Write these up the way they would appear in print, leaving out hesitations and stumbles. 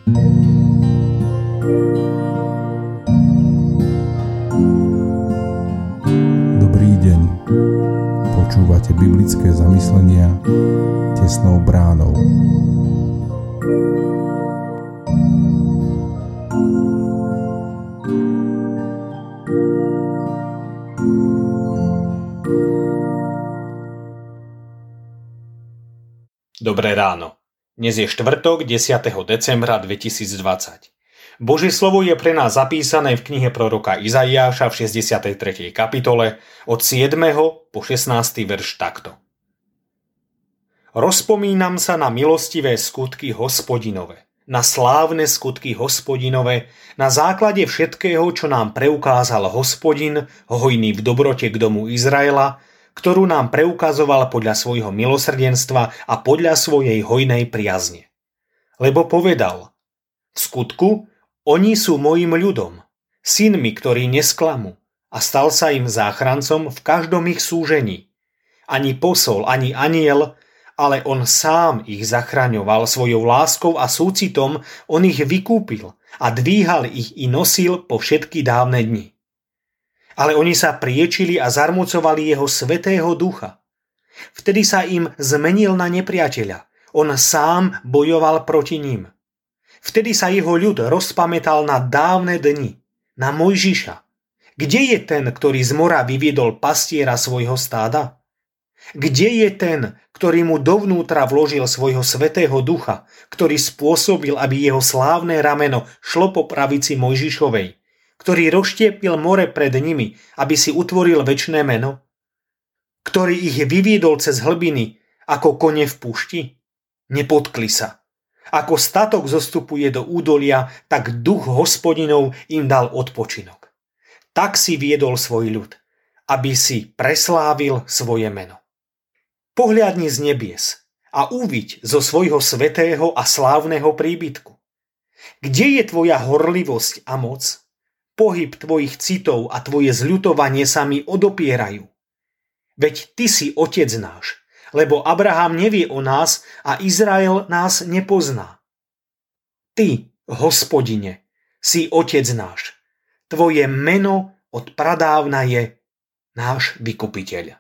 Dobrý deň. Počúvate biblické zamyslenia Tesnou bránou. Dobré ráno. Dnes je štvrtok 10. decembra 2020. Božie slovo je pre nás zapísané v knihe proroka Izaiáša v 63. kapitole od 7. po 16. verš takto. Rozpomínam sa na milostivé skutky Hospodinove, na slávne skutky Hospodinove, na základe všetkého, čo nám preukázal Hospodin, hojný v dobrote k domu Izraela, ktorú nám preukazoval podľa svojho milosrdenstva a podľa svojej hojnej priazne. Lebo povedal, v skutku, oni sú mojím ľudom, synmi, ktorí nesklamú, a stal sa im záchrancom v každom ich súžení. Ani posol, ani anjel, ale on sám ich zachraňoval svojou láskou a súcitom, on ich vykúpil a dvíhal ich i nosil po všetky dávne dni. Ale oni sa priečili a zarmucovali jeho svätého ducha. Vtedy sa im zmenil na nepriateľa. On sám bojoval proti ním. Vtedy sa jeho ľud rozpamätal na dávne dni, na Mojžiša. Kde je ten, ktorý z mora vyviedol pastiera svojho stáda? Kde je ten, ktorý mu dovnútra vložil svojho svätého ducha, ktorý spôsobil, aby jeho slávne rameno šlo po pravici Mojžišovej, ktorý rozštiepil more pred nimi, aby si utvoril večné meno? Ktorý ich vyviedol cez hlbiny, ako kone v púšti? Nepotkli sa. Ako statok zostupuje do údolia, tak duch Hospodinov im dal odpočinok. Tak si viedol svoj ľud, aby si preslávil svoje meno. Pohľadni z nebies a uviď zo svojho svätého a slávneho príbytku. Kde je tvoja horlivosť a moc? Pohyb tvojich citov a tvoje zľutovanie sa mi odopierajú. Veď ty si otec náš, lebo Abraham nevie o nás a Izrael nás nepozná. Ty, Hospodine, si otec náš. Tvoje meno od pradávna je náš vykupiteľ.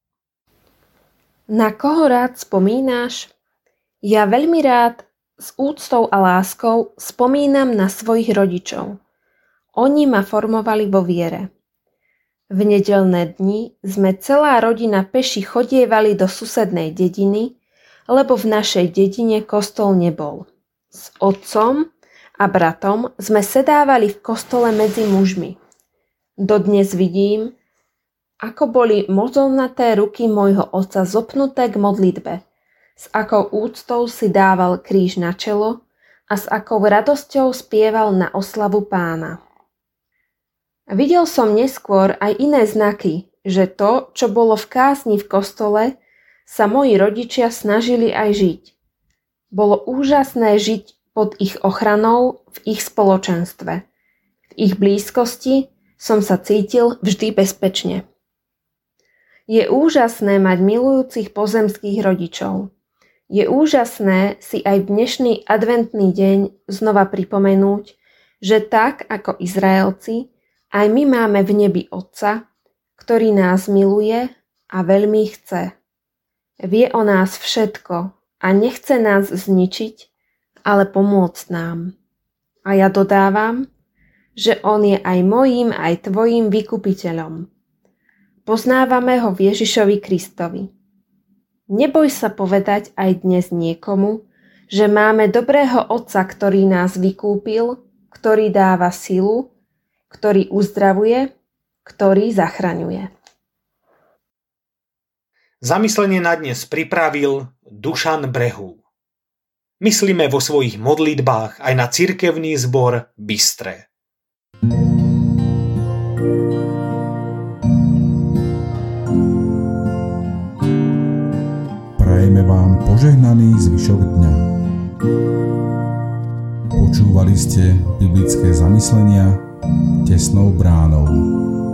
Na koho rád spomínaš? Ja veľmi rád s úctou a láskou spomínam na svojich rodičov. Oni ma formovali vo viere. V nedeľné dni sme celá rodina peši chodievali do susednej dediny, lebo v našej dedine kostol nebol. S otcom a bratom sme sedávali v kostole medzi mužmi. Dodnes vidím, ako boli mozolnaté ruky môjho otca zopnuté k modlitbe, s akou úctou si dával kríž na čelo a s akou radosťou spieval na oslavu Pána. Videl som neskôr aj iné znaky, že to, čo bolo v kázni v kostole, sa moji rodičia snažili aj žiť. Bolo úžasné žiť pod ich ochranou v ich spoločenstve. V ich blízkosti som sa cítil vždy bezpečne. Je úžasné mať milujúcich pozemských rodičov. Je úžasné si aj v dnešný adventný deň znova pripomenúť, že tak ako Izraelci, aj my máme v nebi Otca, ktorý nás miluje a veľmi chce. Vie o nás všetko a nechce nás zničiť, ale pomôcť nám. A ja dodávam, že on je aj mojím, aj tvojím vykupiteľom. Poznávame ho v Ježišovi Kristovi. Neboj sa povedať aj dnes niekomu, že máme dobrého Otca, ktorý nás vykúpil, ktorý dáva silu, ktorý uzdravuje, ktorý zachraňuje. Zamyslenie na dnes pripravil Dušan Brehů. Myslíme vo svojich modlitbách aj na cirkevný zbor Bystré. Prajeme vám požehnaný zvyšok dňa. Počúvali ste biblické zamyslenia Tesnou bránou.